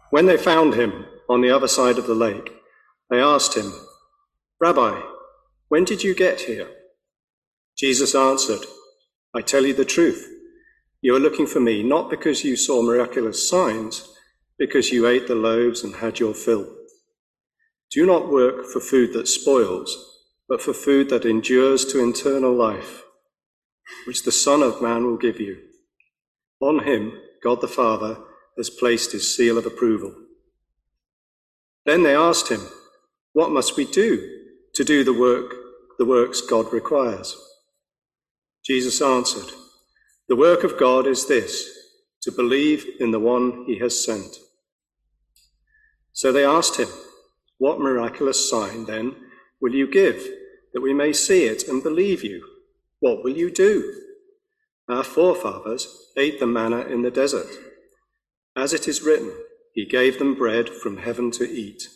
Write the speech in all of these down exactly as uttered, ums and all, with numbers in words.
When they found him on the other side of the lake, they asked him, "Rabbi, when did you get here?" Jesus answered, "I tell you the truth. You are looking for me not because you saw miraculous signs, because you ate the loaves and had your fill. Do not work for food that spoils, but for food that endures to eternal life, which the Son of Man will give you. On him, God the Father has placed his seal of approval." Then they asked him, "What must we do to do the work, the works God requires?" Jesus answered, "The work of God is this, to believe in the one he has sent." So they asked him, "What miraculous sign, then, will you give, that we may see it and believe you? What will you do? Our forefathers ate the manna in the desert. As it is written, he gave them bread from heaven to eat."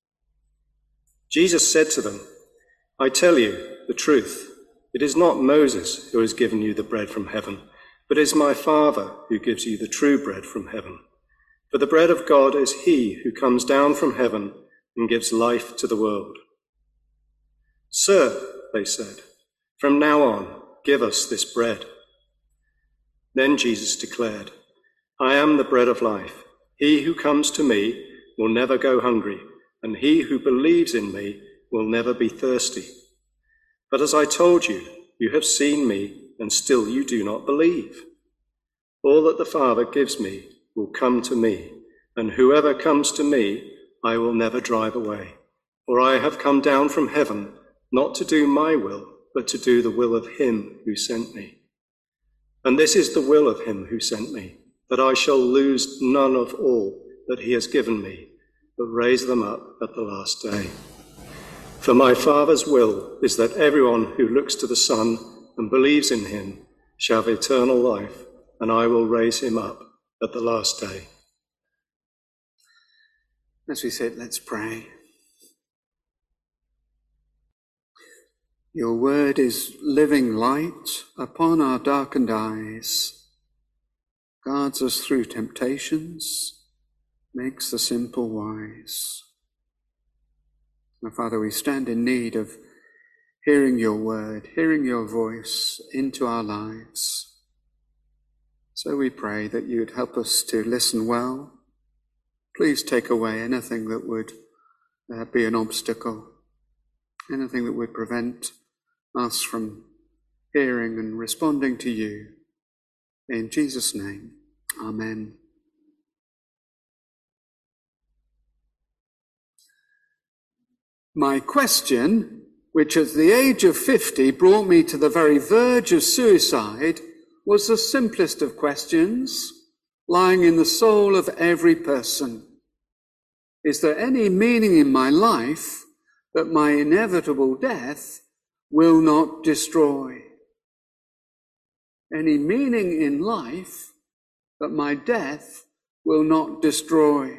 Jesus said to them, "I tell you the truth. It is not Moses who has given you the bread from heaven, but it is my Father who gives you the true bread from heaven. For the bread of God is he who comes down from heaven and gives life to the world." "Sir," they said, "from now on, give us this bread." Then Jesus declared, "I am the bread of life. He who comes to me will never go hungry, and he who believes in me will never be thirsty. But as I told you, you have seen me, and still you do not believe. All that the Father gives me will come to me, and whoever comes to me I will never drive away. For I have come down from heaven, not to do my will, but to do the will of him who sent me. And this is the will of him who sent me, that I shall lose none of all that he has given me, but raise them up at the last day. For my Father's will is that everyone who looks to the Son and believes in him shall have eternal life, and I will raise him up at the last day." As we sit, let's pray. Your word is living light upon our darkened eyes, guards us through temptations, makes the simple wise. Now, Father, we stand in need of hearing your word, hearing your voice into our lives. So we pray that you'd help us to listen well. Please take away anything that would uh, be an obstacle, anything that would prevent us from hearing and responding to you. In Jesus' name, amen. My question, which at the age of fifty brought me to the very verge of suicide, was the simplest of questions, lying in the soul of every person. Is there any meaning in my life that my inevitable death will not destroy? Any meaning in life that my death will not destroy?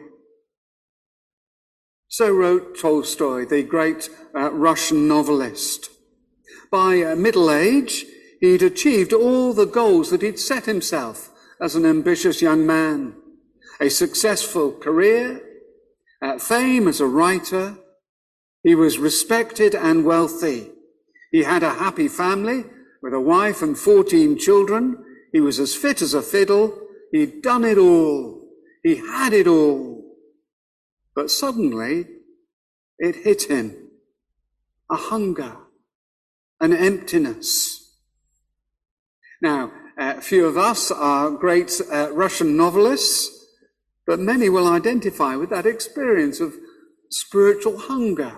So wrote Tolstoy, the great uh, Russian novelist. By uh, middle age, he'd achieved all the goals that he'd set himself as an ambitious young man. A successful career, uh, fame as a writer. He was respected and wealthy. He had a happy family with a wife and fourteen children. He was as fit as a fiddle. He'd done it all. He had it all. But suddenly, it hit him. A hunger, an emptiness. Now, a few of us are great uh, Russian novelists, but many will identify with that experience of spiritual hunger.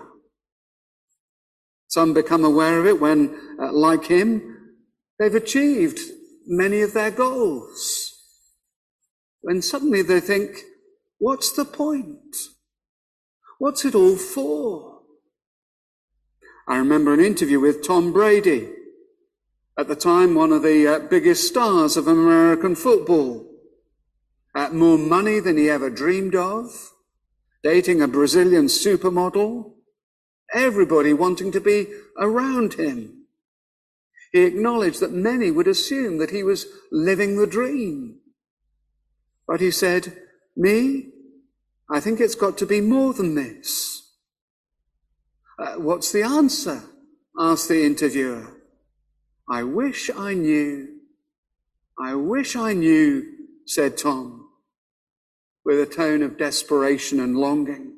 Some become aware of it when, uh, like him, they've achieved many of their goals. When suddenly they think, what's the point? What's it all for? I remember an interview with Tom Brady, at the time one of the uh, biggest stars of American football. Uh, more money than he ever dreamed of, dating a Brazilian supermodel, everybody wanting to be around him. He acknowledged that many would assume that he was living the dream. But he said, me? I think it's got to be more than this. Uh, what's the answer? Asked the interviewer. I wish I knew. I wish I knew, said Tom, with a tone of desperation and longing.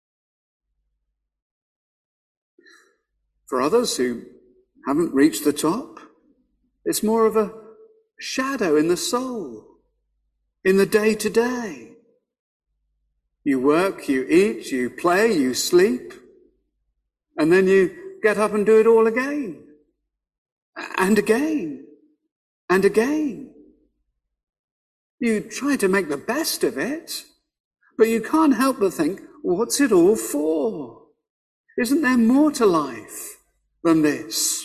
For others who haven't reached the top, it's more of a shadow in the soul, in the day-to-day. You work, you eat, you play, you sleep, and then you get up and do it all again, and again, and again. You try to make the best of it, but you can't help but think, what's it all for? Isn't there more to life than this?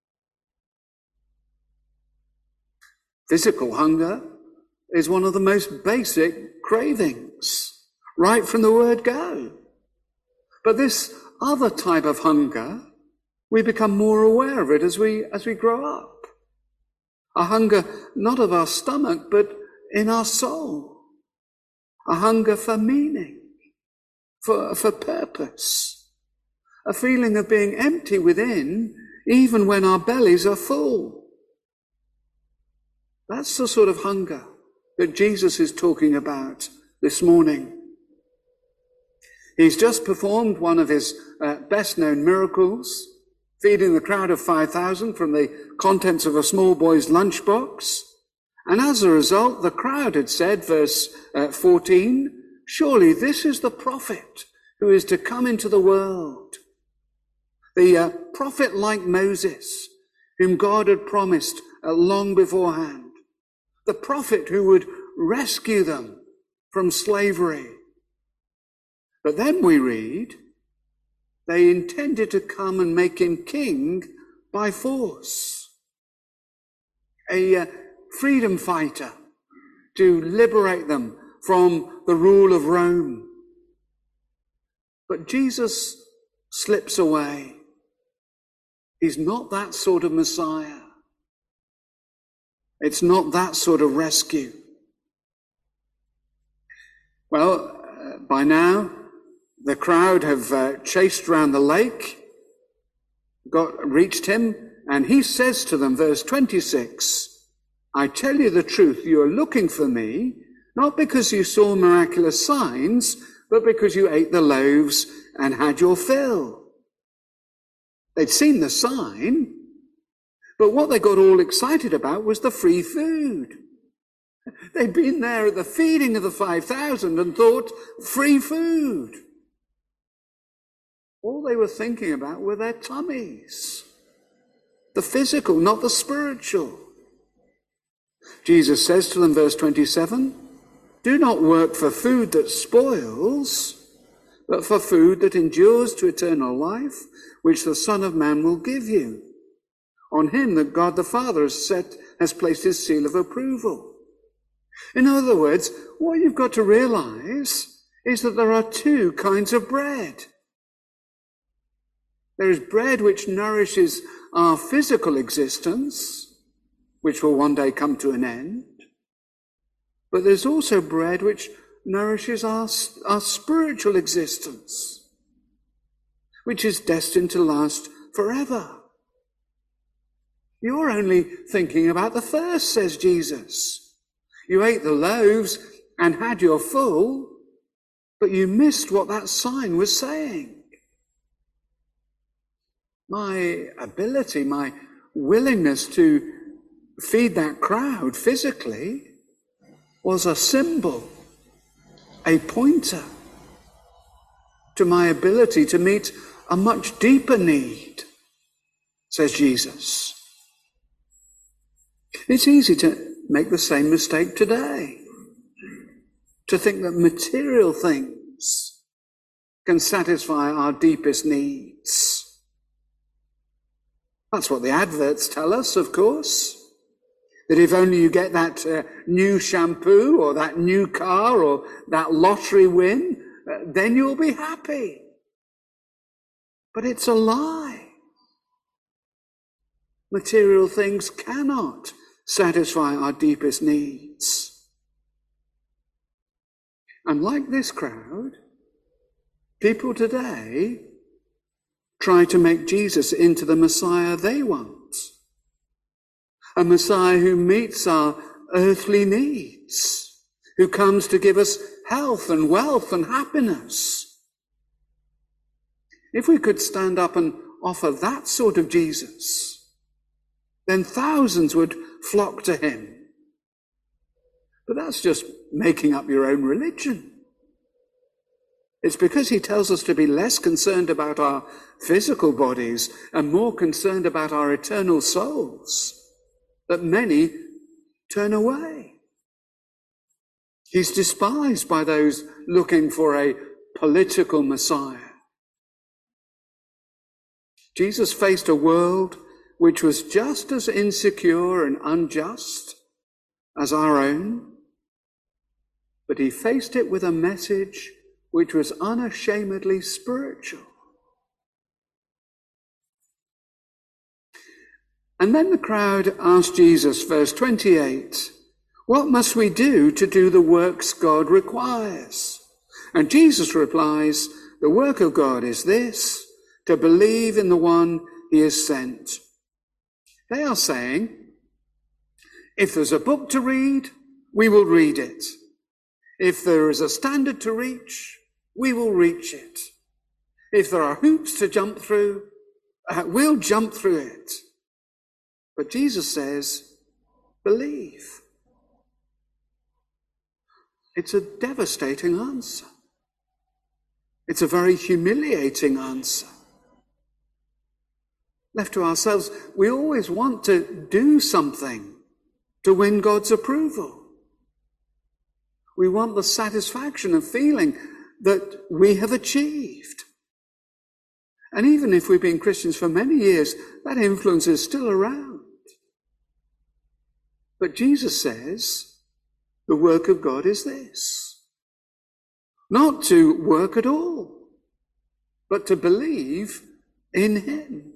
Physical hunger is one of the most basic cravings, right from the word go. But this other type of hunger, we become more aware of it as we as we grow up. A hunger not of our stomach, but in our soul. A hunger for meaning, for, for purpose. A feeling of being empty within, even when our bellies are full. That's the sort of hunger that Jesus is talking about this morning. He's just performed one of his uh, best-known miracles, feeding the crowd of five thousand from the contents of a small boy's lunchbox. And as a result, the crowd had said, verse uh, fourteen, surely this is the prophet who is to come into the world. The uh, prophet like Moses, whom God had promised uh, long beforehand. The prophet who would rescue them from slavery. But then we read, they intended to come and make him king by force. A uh, freedom fighter to liberate them from the rule of Rome. But Jesus slips away. He's not that sort of Messiah. It's not that sort of rescue. Well, uh, by now, the crowd have uh, chased round the lake, got reached him, and he says to them, verse twenty-six, I tell you the truth, you are looking for me, not because you saw miraculous signs, but because you ate the loaves and had your fill. They'd seen the sign, but what they got all excited about was the free food. They'd been there at the feeding of the five thousand and thought, free food. All they were thinking about were their tummies. The physical, not the spiritual. Jesus says to them, verse twenty-seven, do not work for food that spoils, but for food that endures to eternal life, which the Son of Man will give you. On him that God the Father has set, has placed his seal of approval. In other words, what you've got to realize is that there are two kinds of bread. There is bread which nourishes our physical existence, which will one day come to an end. But there's also bread which nourishes our, our spiritual existence, which is destined to last forever. You're only thinking about the first, says Jesus. You ate the loaves and had your full, but you missed what that sign was saying. My ability, my willingness to feed that crowd physically was a symbol, a pointer to my ability to meet a much deeper need, says Jesus. It's easy to make the same mistake today, to think that material things can satisfy our deepest needs. That's what the adverts tell us, of course. That if only you get that uh, new shampoo or that new car or that lottery win, uh, then you'll be happy. But it's a lie. Material things cannot satisfy our deepest needs. And like this crowd, people today try to make Jesus into the Messiah they want. A Messiah who meets our earthly needs, who comes to give us health and wealth and happiness. If we could stand up and offer that sort of Jesus, then thousands would flock to him. But that's just making up your own religion. It's because he tells us to be less concerned about our physical bodies and more concerned about our eternal souls that many turn away. He's despised by those looking for a political Messiah. Jesus faced a world which was just as insecure and unjust as our own, but he faced it with a message which was unashamedly spiritual. And then the crowd asked Jesus, verse twenty-eight, "What must we do to do the works God requires?" And Jesus replies, "The work of God is this, to believe in the one he has sent." They are saying, if there's a book to read, we will read it. If there is a standard to reach, we will reach it. If there are hoops to jump through, uh, we'll jump through it. But Jesus says, believe. It's a devastating answer. It's a very humiliating answer. Left to ourselves, we always want to do something to win God's approval. We want the satisfaction of feeling that we have achieved. And even if we've been Christians for many years, that influence is still around. But Jesus says, the work of God is this. Not to work at all, but to believe in him.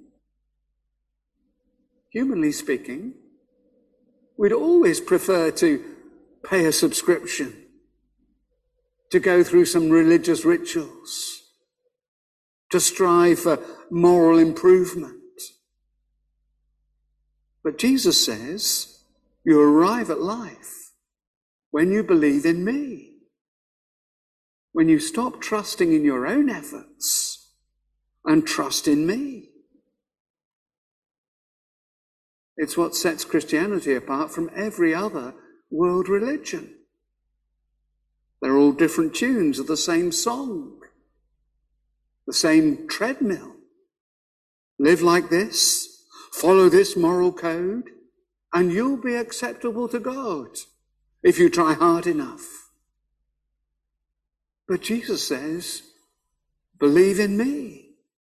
Humanly speaking, we'd always prefer to pay a subscription, to go through some religious rituals, to strive for moral improvement. But Jesus says, you arrive at life when you believe in me, when you stop trusting in your own efforts and trust in me. It's what sets Christianity apart from every other world religion. They're all different tunes of the same song, the same treadmill. Live like this, follow this moral code, and you'll be acceptable to God if you try hard enough. But Jesus says, believe in me.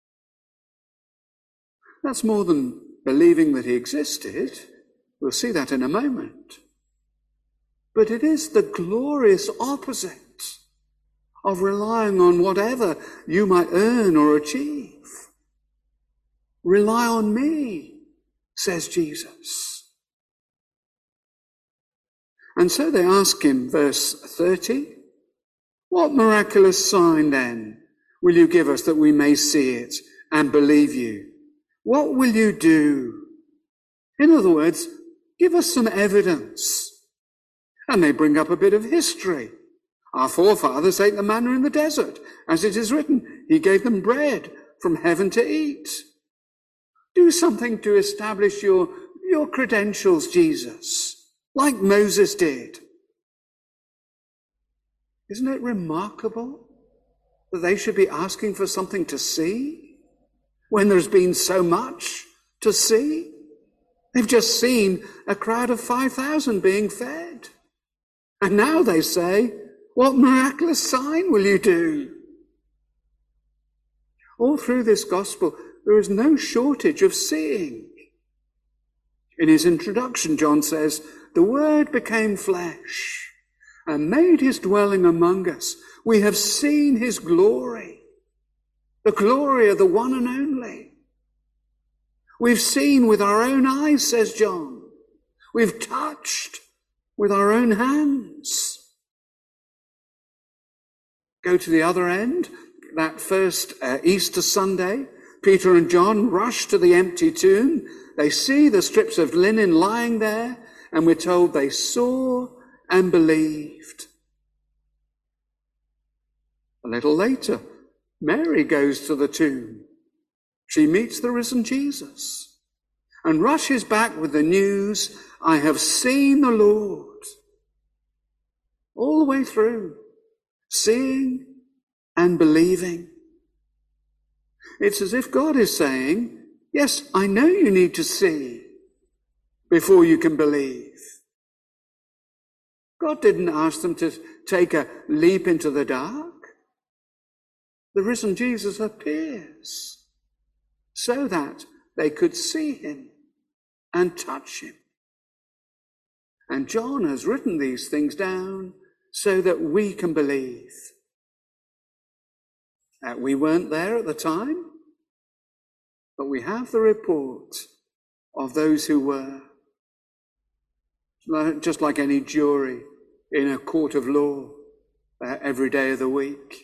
That's more than believing that he existed. We'll see that in a moment. But it is the glorious opposite of relying on whatever you might earn or achieve. Rely on me, says Jesus. And so they ask him, verse thirty, what miraculous sign then will you give us that we may see it and believe you? What will you do? In other words, give us some evidence. And they bring up a bit of history. Our forefathers ate the manna in the desert. As it is written, he gave them bread from heaven to eat. Do something to establish your, your credentials, Jesus, like Moses did. Isn't it remarkable that they should be asking for something to see when there's been so much to see? They've just seen a crowd of five thousand being fed. And now they say, what miraculous sign will you do? All through this gospel, there is no shortage of seeing. In his introduction, John says, the Word became flesh and made his dwelling among us. We have seen his glory, the glory of the one and only. We've seen with our own eyes, says John. We've touched with our own hands. Go to the other end, that first uh, Easter Sunday, Peter and John rush to the empty tomb. They see the strips of linen lying there, and we're told they saw and believed. A little later, Mary goes to the tomb. She meets the risen Jesus and rushes back with the news, I have seen the Lord. All the way through, seeing and believing. It's as if God is saying, yes, I know you need to see before you can believe. God didn't ask them to take a leap into the dark. The risen Jesus appears so that they could see him and touch him. And John has written these things down so that we can believe. Uh, we weren't there at the time, but we have the report of those who were. Just like any jury in a court of law uh, every day of the week.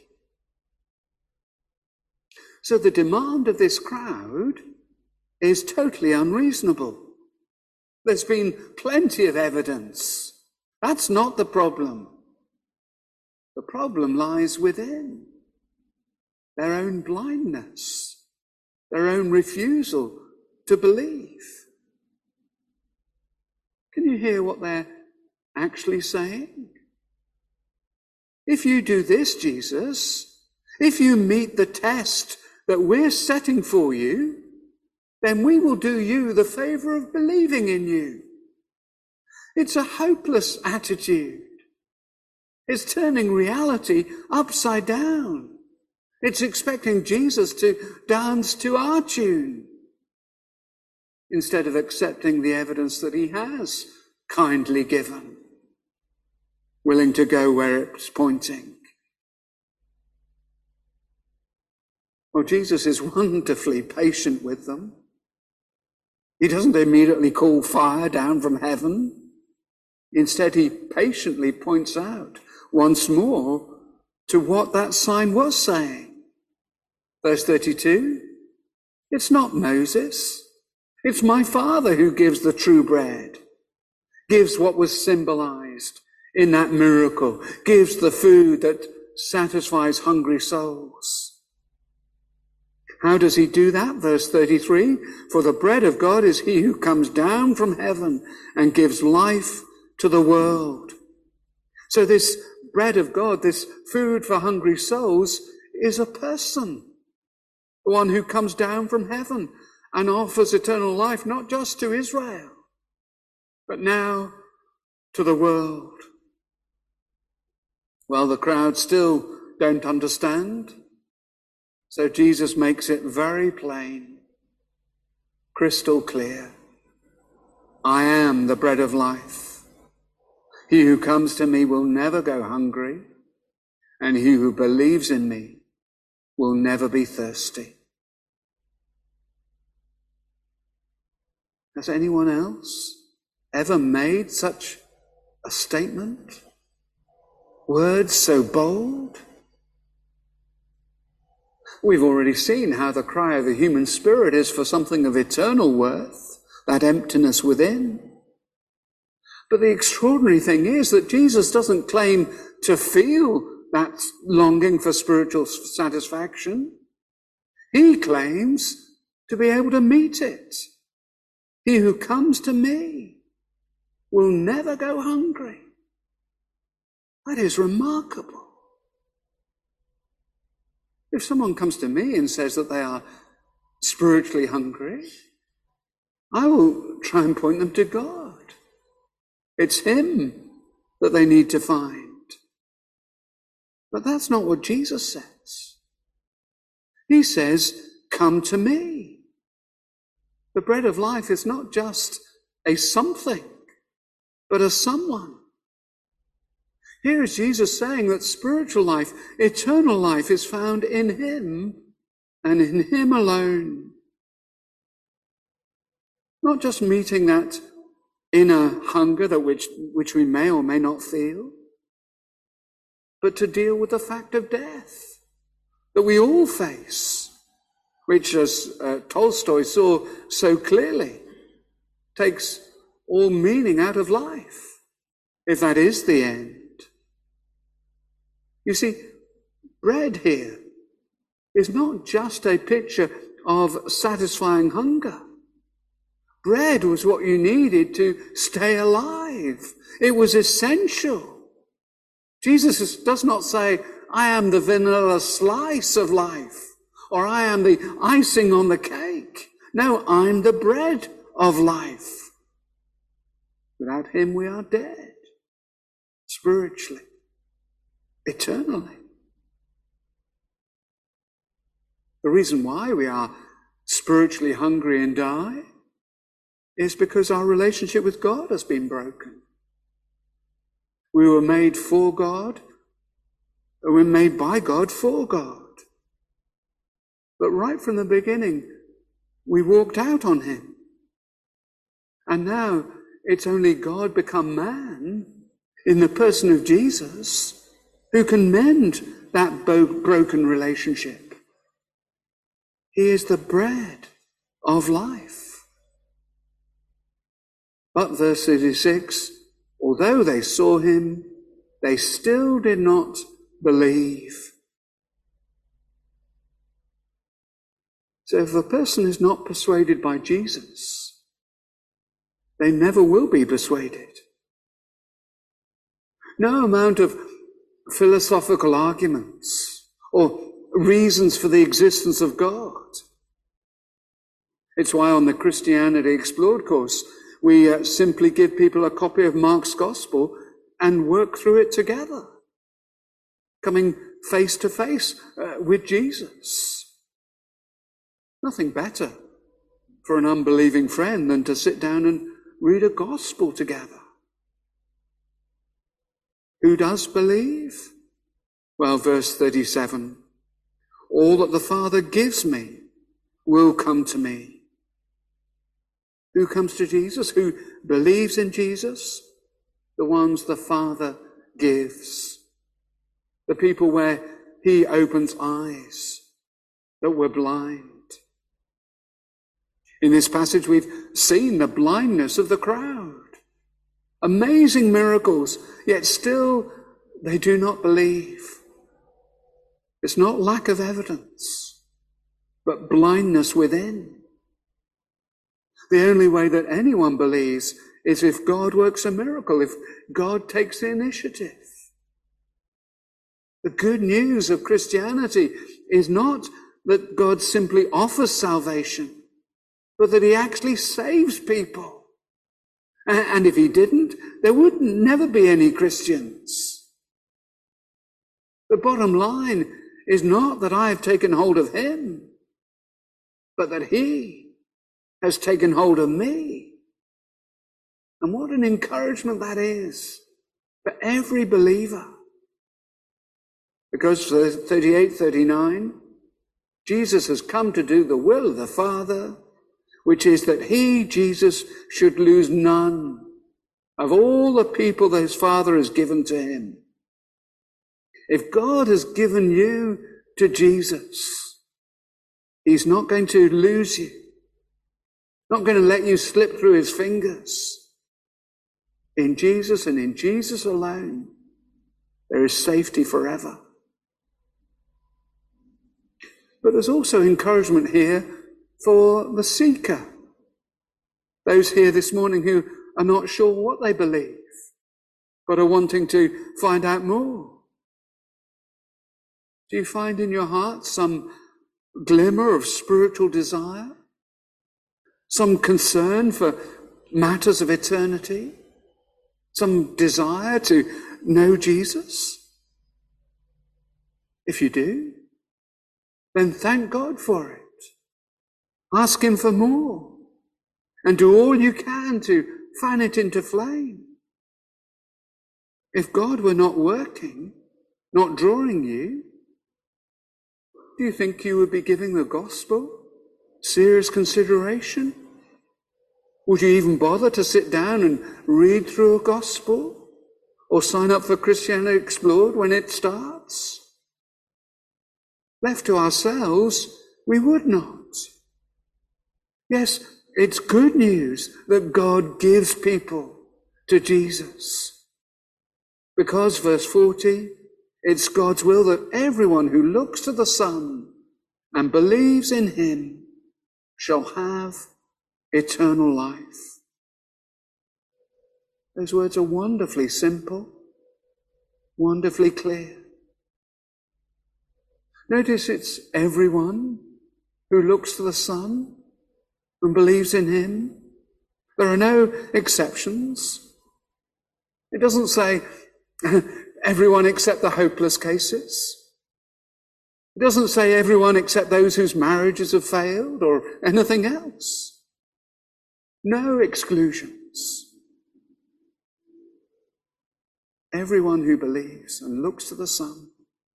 So the demand of this crowd is totally unreasonable. There's been plenty of evidence. That's not the problem. The problem lies within their own blindness, their own refusal to believe. Can you hear what they're actually saying? If you do this, Jesus, if you meet the test that we're setting for you, then we will do you the favor of believing in you. It's a hopeless attitude. It's turning reality upside down. It's expecting Jesus to dance to our tune instead of accepting the evidence that he has kindly given, willing to go where it's pointing. Well, Jesus is wonderfully patient with them. He doesn't immediately call fire down from heaven. Instead, he patiently points out once more to what that sign was saying. Verse thirty-two, it's not Moses. It's my Father who gives the true bread, gives what was symbolized in that miracle, gives the food that satisfies hungry souls. How does he do that? Verse thirty-three, for the bread of God is he who comes down from heaven and gives life to the world. So this bread of God, this food for hungry souls, is a person, the one who comes down from heaven and offers eternal life, not just to Israel, but now to the world. Well, the crowd still don't understand. So Jesus makes it very plain, crystal clear. I am the bread of life. He who comes to me will never go hungry, and he who believes in me will never be thirsty. Has anyone else ever made such a statement? Words so bold? We've already seen how the cry of the human spirit is for something of eternal worth, that emptiness within. But the extraordinary thing is that Jesus doesn't claim to feel that longing for spiritual satisfaction. He claims to be able to meet it. He who comes to me will never go hungry. That is remarkable. If someone comes to me and says that they are spiritually hungry, I will try and point them to God. It's him that they need to find. But that's not what Jesus says. He says, come to me. The bread of life is not just a something, but a someone. Here is Jesus saying that spiritual life, eternal life, is found in him and in him alone. Not just meeting that inner hunger that which, which we may or may not feel, but to deal with the fact of death that we all face, which, as uh, Tolstoy saw so clearly, takes all meaning out of life, if that is the end. You see, bread here is not just a picture of satisfying hunger. Bread was what you needed to stay alive. It was essential. Jesus does not say, I am the vanilla slice of life, or I am the icing on the cake. No, I'm the bread of life. Without him, we are dead, spiritually, eternally. The reason why we are spiritually hungry and die is because our relationship with God has been broken. We were made for God, we were made by God for God. But right from the beginning, we walked out on him. And now it's only God become man in the person of Jesus who can mend that bo- broken relationship. He is the bread of life. But verse thirty-six, although they saw him, they still did not believe. So if a person is not persuaded by Jesus, they never will be persuaded. No amount of philosophical arguments or reasons for the existence of God. It's why on the Christianity Explored course, we uh, simply give people a copy of Mark's Gospel and work through it together, coming face to face uh, with Jesus. Nothing better for an unbelieving friend than to sit down and read a gospel together. Who does believe? Well, verse thirty-seven, all that the Father gives me will come to me. Who comes to Jesus? Who believes in Jesus? The ones the Father gives. The people where he opens eyes that were blind. In this passage, we've seen the blindness of the crowd. Amazing miracles, yet still they do not believe. It's not lack of evidence, but blindness within. The only way that anyone believes is if God works a miracle, if God takes the initiative. The good news of Christianity is not that God simply offers salvation, but that he actually saves people. And if he didn't, there would never be any Christians. The bottom line is not that I have taken hold of him, but that he has taken hold of me. And what an encouragement that is for every believer. Because thirty-eight, thirty-nine, Jesus has come to do the will of the Father, which is that he, Jesus, should lose none of all the people that his Father has given to him. If God has given you to Jesus, he's not going to lose you. Not going to let you slip through his fingers. In Jesus and in Jesus alone, there is safety forever. But there's also encouragement here for the seeker. Those here this morning who are not sure what they believe, but are wanting to find out more. Do you find in your heart some glimmer of spiritual desire? Some concern for matters of eternity? Some desire to know Jesus? If you do, then thank God for it. Ask him for more. And do all you can to fan it into flame. If God were not working, not drawing you, do you think you would be giving the gospel serious consideration? Would you even bother to sit down and read through a gospel? or sign up for Christianity Explored when it starts? Left to ourselves, we would not. Yes, it's good news that God gives people to Jesus. Because, verse forty, it's God's will that everyone who looks to the Son and believes in him shall have eternal life. Those words are wonderfully simple, wonderfully clear. Notice it's everyone who looks to the Son and believes in him. There are no exceptions. It doesn't say everyone except the hopeless cases. It doesn't say everyone except those whose marriages have failed or anything else. No exclusions. Everyone who believes and looks to the Son.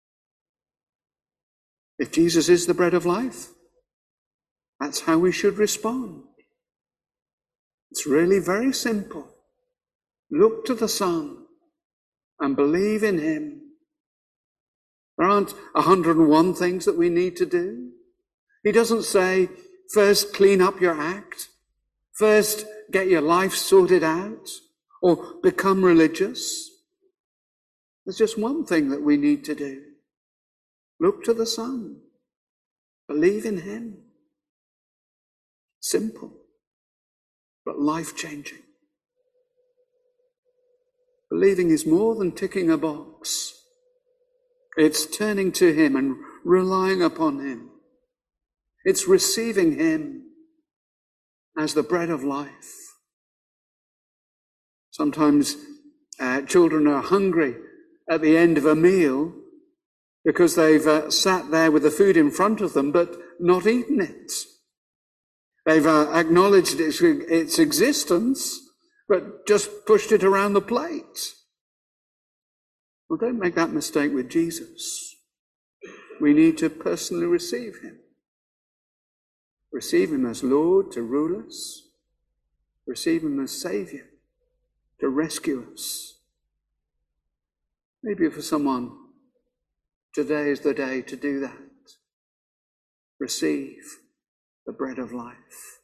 If Jesus is the bread of life, that's how we should respond. It's really very simple. Look to the Son and believe in him. There aren't one hundred and one things that we need to do. He doesn't say, first clean up your act, first get your life sorted out, or become religious. There's just one thing that we need to do. Look to the Son. Believe in him. Simple, but life-changing. Believing is more than ticking a box. It's turning to him and relying upon him. It's receiving him as the bread of life. Sometimes uh, children are hungry at the end of a meal because they've uh, sat there with the food in front of them but not eaten it. They've uh, acknowledged its, its existence but just pushed it around the plate. Well, don't make that mistake with Jesus. We need to personally receive him. Receive him as Lord to rule us. Receive him as Saviour to rescue us. Maybe for someone, today is the day to do that. Receive the bread of life.